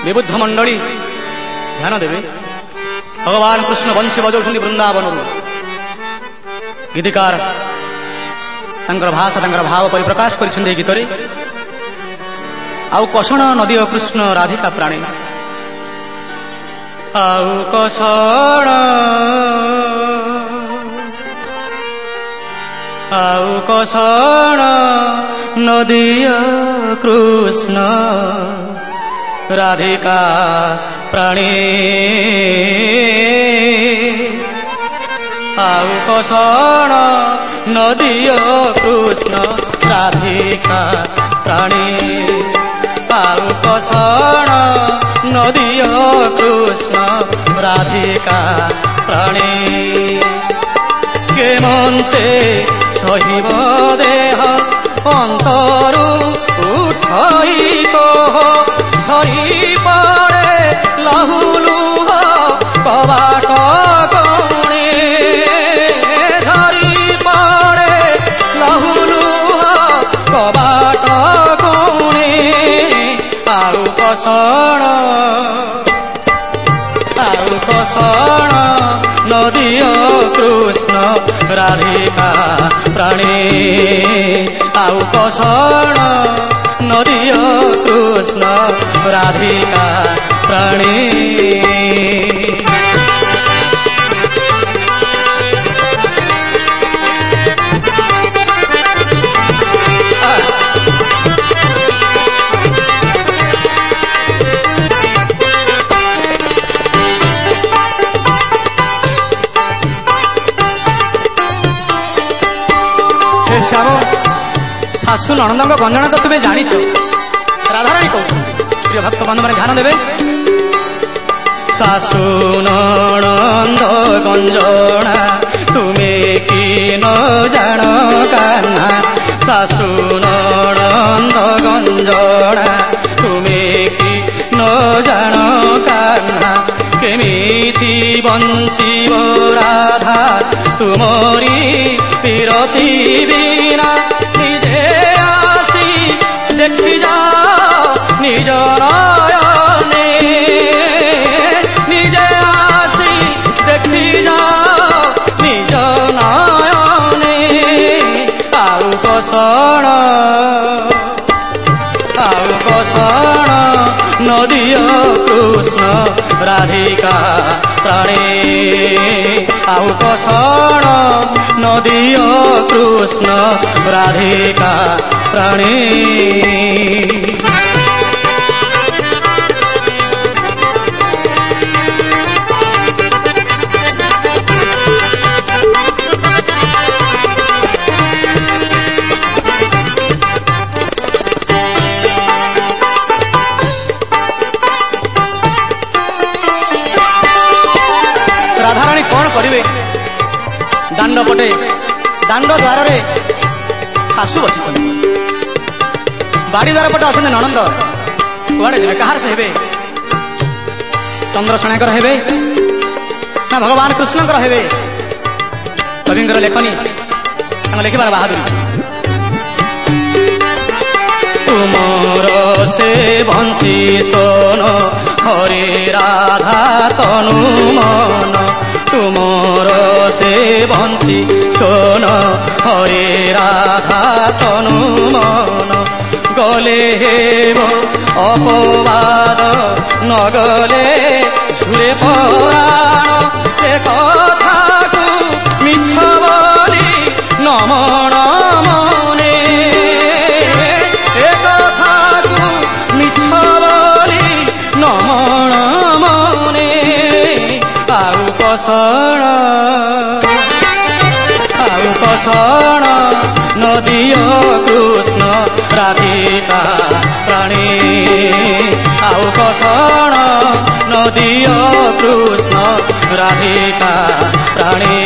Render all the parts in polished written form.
विबुद्ध मंडली ध्यान देवे भगवान कृष्ण वंशी बजाउछन्ति वृंदावन गीतिकार भाषा भाव परिप्रकाश कर गीत आउ कषण नदी कृष्ण राधिका प्राणी आउ कषण नदी कृष्ण राधिका प्राणी आउ कषण नदी कृष्ण राधिका प्राणी आउ कषण नदी कृष्ण राधिका प्राणी केमंते सहिब देह अंतरु उठई कह झरी पड़े लहुलुह कबाट गणे झरी पड़े लहुलुह कबाट गणे आउ कषण नदी कृष्ण राधिका प्राणी आउ कषण नदी कृष्ण राधिका प्राणी शाशु नणंद गंजना तो तुम्हें जानी राधाराणी कौ प्रिय भक्त बंधु मैंने ध्यान देवे शाशु नणंद गंजना तुम्हें कि न जान कान्हा शाशु नणंद गंजना तुम्हें कि न जान कान्हा केमिति बंचिब राधा तुमरी विरति बिना निजे आसी देखी जाओ निज नयने निजे आसी देखी जाओ निज नयने आउ कषण नदी कृष्ण राधिका प्राणी आउ कषण नदी कृष्ण राधिका प्राणी राधाराणी कौन करिवे दांड पटे दांड द्वार रे शाशु बसी बाड़ी द्वार पटे अच्छा नणंद कुआड़े जे कहार से हेबे चंद्रसेणकर हेबे ना भगवान कृष्णकर हेबे कविंकर लेखनी लिखिबार बहादुरी तुमर से बंशी सोन हरे राधा तनु मन तुमर से बंशी सोन हरे राधा तनु मन गले हेब अपवाद नगले झुले पराण ए कथाकु मिछ बोली नमन मने ए कथाकु मिछ बोली नमन मने आउ कषण नदी कृष्ण राधिका प्राणी आउ कषण नदी कृष्ण राधिका प्राणी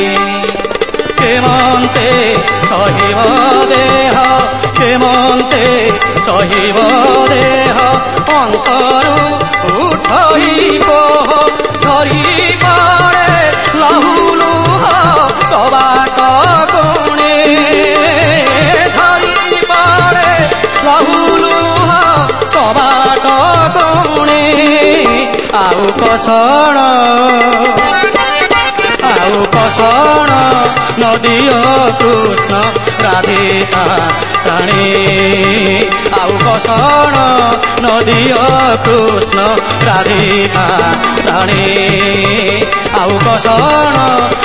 केमंते सहिब देह केमंते सहिब देह अंतरु उठई कह झरी पड़े लहुलुह कबाट गणे झरी पड़े लहुलुह कबाट गणे कषण आउ कषण नदीय कृष्ण राधिका राणी आउ कषण नदीय कृष्ण राधिका राणी आउ कषण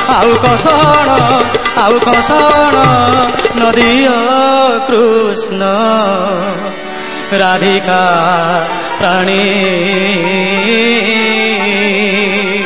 आउ कषण नदीय कृष्ण राधिका राणी।